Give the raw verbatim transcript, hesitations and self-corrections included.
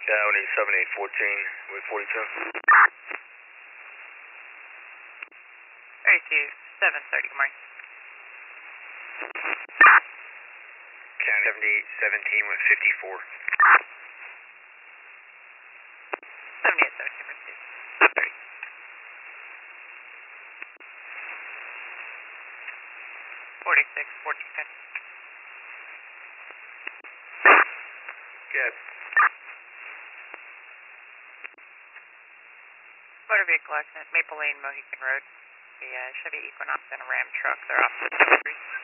County seventy-eight fourteen, with forty-two. thirty-two, seven thirty, good morning. County seventy-eight seventeen with fifty-four. seventy-eight seventeen, receive. thirty. forty-six fourteen, good. Good. Motor vehicle accident, Maple Lane, Mohican Road. The uh, Chevy Equinox and a Ram truck, they're off the street.